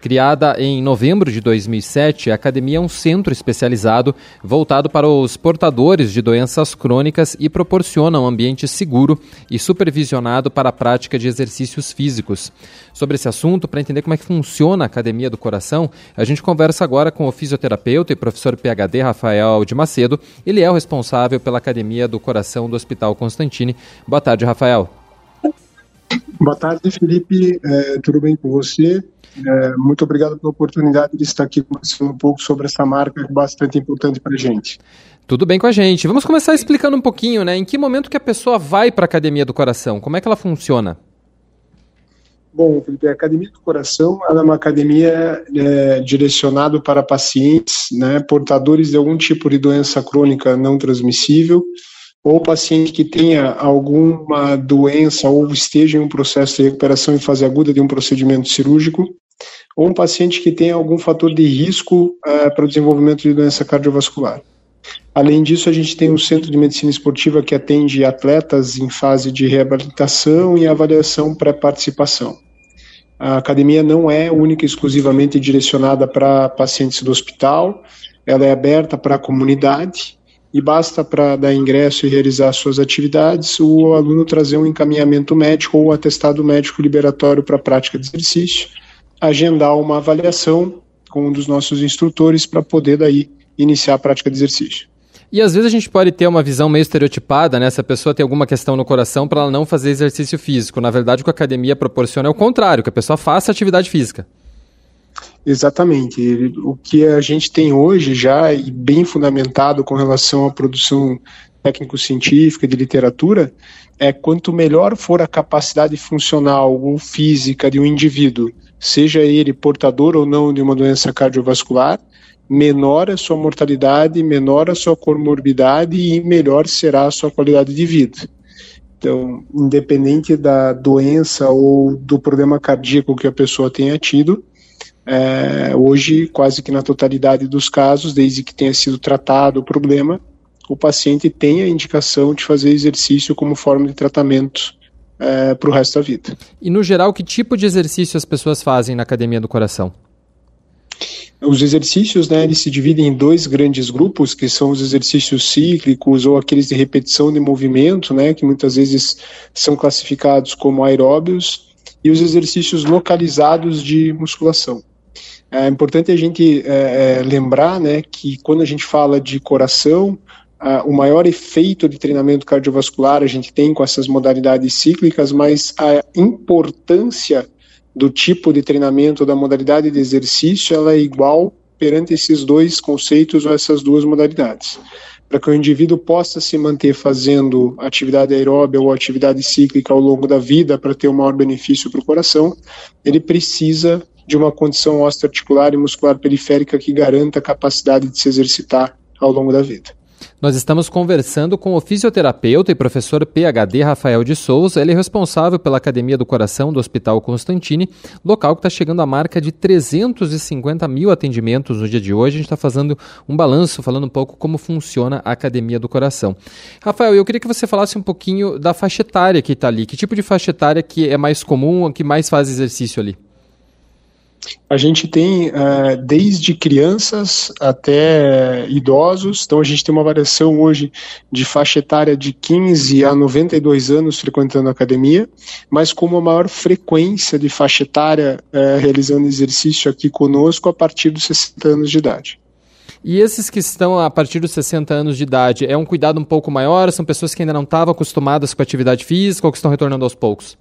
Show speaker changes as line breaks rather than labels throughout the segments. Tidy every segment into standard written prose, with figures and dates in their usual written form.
Criada em novembro de 2007, a academia é um centro especializado voltado para os portadores de doenças crônicas e proporciona um ambiente seguro e supervisionado para a prática de exercícios físicos. Sobre esse assunto, para entender como é que funciona a Academia do Coração, a gente conversa agora com o fisioterapeuta e professor PhD Rafael de Macedo. Ele é o responsável pela Academia do Coração do Hospital Constantini. Boa tarde, Rafael.
Boa tarde, Felipe. Tudo bem com você? Muito obrigado pela oportunidade de estar aqui conversando um pouco sobre essa marca bastante importante para a gente.
Tudo bem com a gente. Vamos começar explicando um pouquinho, né? Em que momento que a pessoa vai para a Academia do Coração? Como é que ela funciona?
Bom, Felipe, a Academia do Coração ela é uma academia direcionada para pacientes, né, portadores de algum tipo de doença crônica não transmissível, ou paciente que tenha alguma doença ou esteja em um processo de recuperação em fase aguda de um procedimento cirúrgico, ou um paciente que tenha algum fator de risco para o desenvolvimento de doença cardiovascular. Além disso, a gente tem um centro de medicina esportiva que atende atletas em fase de reabilitação e avaliação pré-participação. A academia não é única e exclusivamente direcionada para pacientes do hospital, ela é aberta para a comunidade, e basta para dar ingresso e realizar suas atividades o aluno trazer um encaminhamento médico ou atestado médico liberatório para a prática de exercício, agendar uma avaliação com um dos nossos instrutores para poder daí iniciar a prática de exercício.
E às vezes a gente pode ter uma visão meio estereotipada, né? Se a pessoa tem alguma questão no coração para ela não fazer exercício físico. Na verdade, o que a academia proporciona é o contrário, que a pessoa faça atividade física.
Exatamente. O que a gente tem hoje já, e bem fundamentado com relação à produção técnico-científica de literatura, é quanto melhor for a capacidade funcional ou física de um indivíduo, seja ele portador ou não de uma doença cardiovascular, menor a sua mortalidade, menor a sua comorbidade e melhor será a sua qualidade de vida. Então, independente da doença ou do problema cardíaco que a pessoa tenha tido, hoje, quase que na totalidade dos casos, desde que tenha sido tratado o problema, o paciente tem a indicação de fazer exercício como forma de tratamento para o resto da vida.
E, no geral, que tipo de exercício as pessoas fazem na Academia do Coração?
Os exercícios, eles se dividem em dois grandes grupos, que são os exercícios cíclicos ou aqueles de repetição de movimento, que muitas vezes são classificados como aeróbios, e os exercícios localizados de musculação. É importante a gente lembrar, que quando a gente fala de coração, o maior efeito de treinamento cardiovascular a gente tem com essas modalidades cíclicas, mas a importância do tipo de treinamento, da modalidade de exercício, ela é igual perante esses dois conceitos ou essas duas modalidades. Para que o indivíduo possa se manter fazendo atividade aeróbica ou atividade cíclica ao longo da vida para ter o maior benefício para o coração, ele precisa de uma condição osteoarticular e muscular periférica que garanta a capacidade de se exercitar ao longo da vida.
Nós estamos conversando com o fisioterapeuta e professor PhD Rafael de Souza. Ele é responsável pela Academia do Coração do Hospital Constantini, local que está chegando à marca de 350 mil atendimentos no dia de hoje. A gente está fazendo um balanço, falando um pouco como funciona a Academia do Coração. Rafael, eu queria que você falasse um pouquinho da faixa etária que está ali. Que tipo de faixa etária que é mais comum, que mais faz exercício ali?
A gente tem desde crianças até idosos, então a gente tem uma variação hoje de faixa etária de 15 a 92 anos frequentando a academia, mas com uma maior frequência de faixa etária realizando exercício aqui conosco a partir dos 60 anos de idade.
E esses que estão a partir dos 60 anos de idade, é um cuidado um pouco maior? São pessoas que ainda não estavam acostumadas com a atividade física ou que estão retornando aos poucos?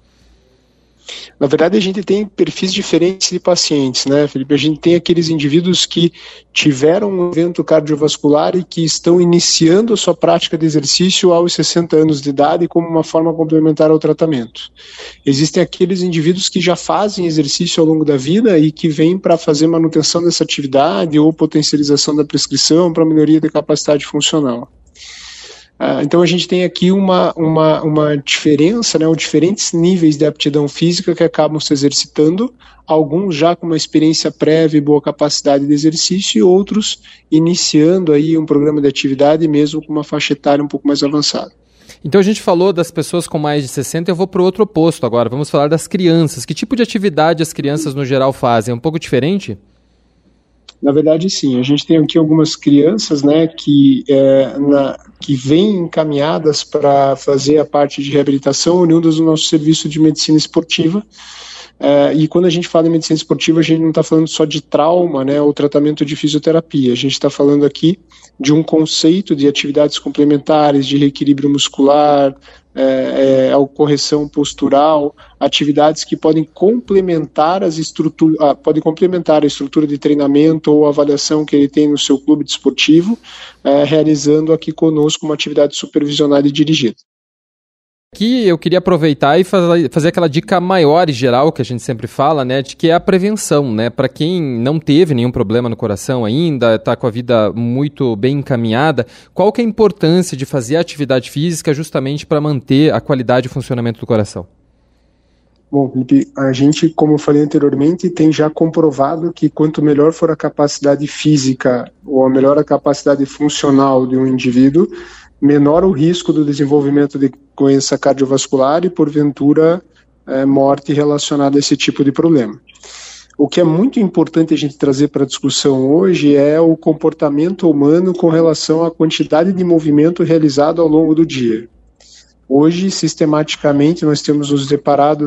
Na verdade, a gente tem perfis diferentes de pacientes, Felipe? A gente tem aqueles indivíduos que tiveram um evento cardiovascular e que estão iniciando a sua prática de exercício aos 60 anos de idade como uma forma complementar ao tratamento. Existem aqueles indivíduos que já fazem exercício ao longo da vida e que vêm para fazer manutenção dessa atividade ou potencialização da prescrição para melhoria da capacidade funcional. Então a gente tem aqui uma diferença, ou diferentes níveis de aptidão física que acabam se exercitando, alguns já com uma experiência prévia e boa capacidade de exercício e outros iniciando aí um programa de atividade mesmo com uma faixa etária um pouco mais avançada.
Então a gente falou das pessoas com mais de 60, eu vou para o outro oposto agora. Vamos falar das crianças. Que tipo de atividade as crianças no geral fazem? É um pouco diferente?
Na verdade, sim. A gente tem aqui algumas crianças, né, que vêm encaminhadas para fazer a parte de reabilitação oriundas do nosso serviço de medicina esportiva. E quando a gente fala em medicina esportiva, a gente não está falando só de trauma, né, ou tratamento de fisioterapia. A gente está falando aqui de um conceito de atividades complementares, de reequilíbrio muscular, a correção postural, atividades que podem complementar podem complementar a estrutura de treinamento ou avaliação que ele tem no seu clube desportivo, realizando aqui conosco uma atividade supervisionada e dirigida.
Aqui eu queria aproveitar e fazer aquela dica maior e geral que a gente sempre fala, né, de que é a prevenção, né, para quem não teve nenhum problema no coração ainda, está com a vida muito bem encaminhada, qual que é a importância de fazer atividade física justamente para manter a qualidade e funcionamento do coração?
Bom, Felipe, a gente, como eu falei anteriormente, tem já comprovado que quanto melhor for a capacidade física ou melhor a capacidade funcional de um indivíduo, menor o risco do desenvolvimento de doença cardiovascular e, porventura, morte relacionada a esse tipo de problema. O que é muito importante a gente trazer para a discussão hoje é o comportamento humano com relação à quantidade de movimento realizado ao longo do dia. Hoje, sistematicamente, nós temos nos deparado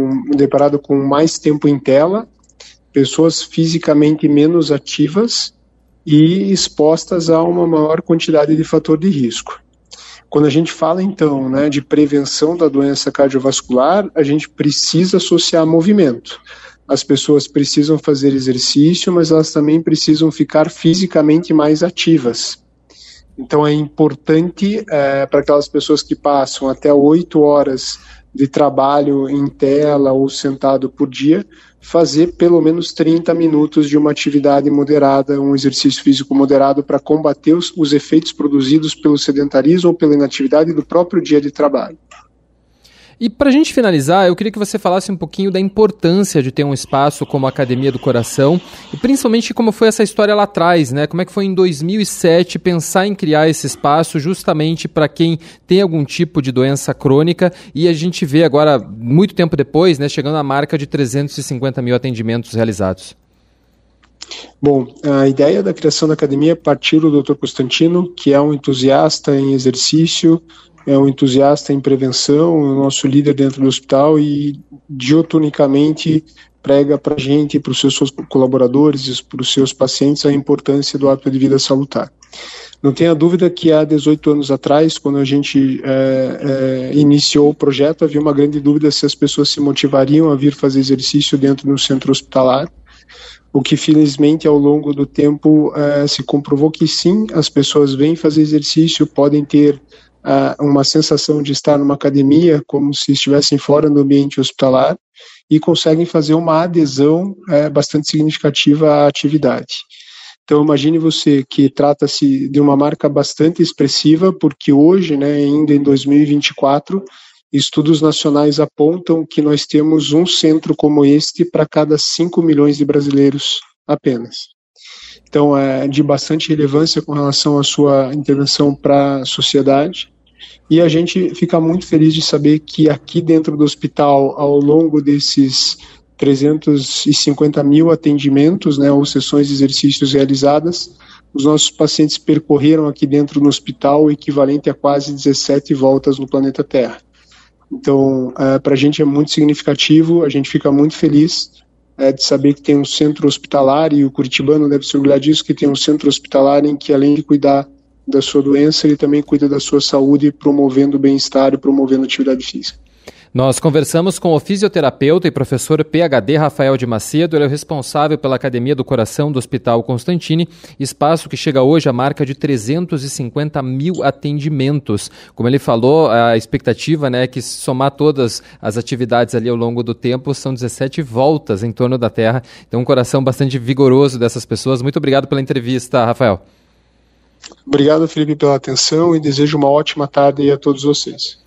com mais tempo em tela, pessoas fisicamente menos ativas e expostas a uma maior quantidade de fator de risco. Quando a gente fala, então, né, de prevenção da doença cardiovascular, a gente precisa associar movimento. As pessoas precisam fazer exercício, mas elas também precisam ficar fisicamente mais ativas. Então é importante para aquelas pessoas que passam até 8 horas de trabalho em tela ou sentado por dia, fazer pelo menos 30 minutos de uma atividade moderada, um exercício físico moderado para combater os efeitos produzidos pelo sedentarismo ou pela inatividade do próprio dia de trabalho.
E para a gente finalizar, eu queria que você falasse um pouquinho da importância de ter um espaço como a Academia do Coração e principalmente como foi essa história lá atrás, né? Como é que foi em 2007 pensar em criar esse espaço justamente para quem tem algum tipo de doença crônica e a gente vê agora, muito tempo depois, né, chegando à marca de 350 mil atendimentos realizados.
Bom, a ideia da criação da academia partiu do Dr. Constantino, que é um entusiasta em exercício, é um entusiasta em prevenção, o nosso líder dentro do hospital e diotonicamente prega para a gente, para os seus colaboradores, para os seus pacientes, a importância do hábito de vida salutar. Não tenha dúvida que há 18 anos atrás, quando a gente iniciou o projeto, havia uma grande dúvida se as pessoas se motivariam a vir fazer exercício dentro do centro hospitalar, o que felizmente ao longo do tempo se comprovou que sim, as pessoas vêm fazer exercício, podem ter uma sensação de estar numa academia, como se estivessem fora do ambiente hospitalar, e conseguem fazer uma adesão bastante significativa à atividade. Então imagine você que trata-se de uma marca bastante expressiva, porque hoje, né, ainda em 2024, estudos nacionais apontam que nós temos um centro como este para cada 5 milhões de brasileiros apenas. Então é de bastante relevância com relação à sua intervenção para a sociedade. E a gente fica muito feliz de saber que aqui dentro do hospital, ao longo desses 350 mil atendimentos, né, ou sessões de exercícios realizadas, os nossos pacientes percorreram aqui dentro do hospital o equivalente a quase 17 voltas no planeta Terra. Então, para a gente é muito significativo, a gente fica muito feliz de saber que tem um centro hospitalar, e o curitibano deve se orgulhar disso, que tem um centro hospitalar em que, além de cuidar da sua doença, ele também cuida da sua saúde, promovendo o bem-estar e promovendo a atividade física.
Nós conversamos com o fisioterapeuta e professor PhD Rafael de Macedo, ele é o responsável pela Academia do Coração do Hospital Constantini, espaço que chega hoje à marca de 350 mil atendimentos. Como ele falou, a expectativa, né, é que se somar todas as atividades ali ao longo do tempo, são 17 voltas em torno da Terra. Então um coração bastante vigoroso dessas pessoas. Muito obrigado pela entrevista, Rafael.
Obrigado, Felipe, pela atenção e desejo uma ótima tarde a todos vocês.